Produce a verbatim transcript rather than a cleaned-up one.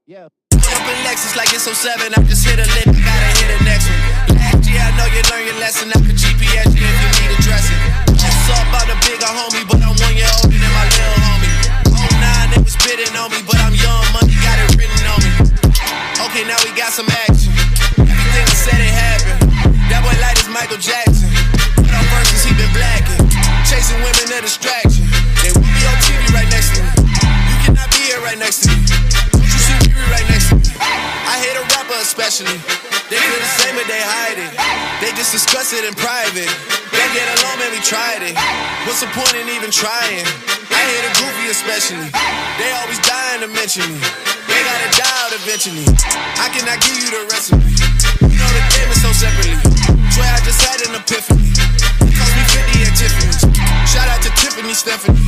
Yeah. Up in Lexus like it's oh seven, I just hit a lick, gotta hit the next one. Last year I know you learned your lesson, I could G P S you if you need addressing. Also about a bigger homie, but I'm one year older than my little homie. oh nine, it was spitting on me, but I'm young, money got it written on me. Okay, now we got some action. Everything I said it happened. That boy light is Michael Jackson. But on verses he been blacking. Chasing women a distraction. They will be on T V right next to me. You cannot be here right next to me. Right next to me. I hate a rapper especially. They feel the same but they hide it. They just discuss it in private. They get along and we tried it. What's the point in even trying? I hate a goofy especially. They always dying to mention me. They gotta die out eventually. I cannot give you the recipe. You know the game is so separately. Swear I just had an epiphany. It cost me fifty at Tiffany's. Shout out to Tiffany Stephanie.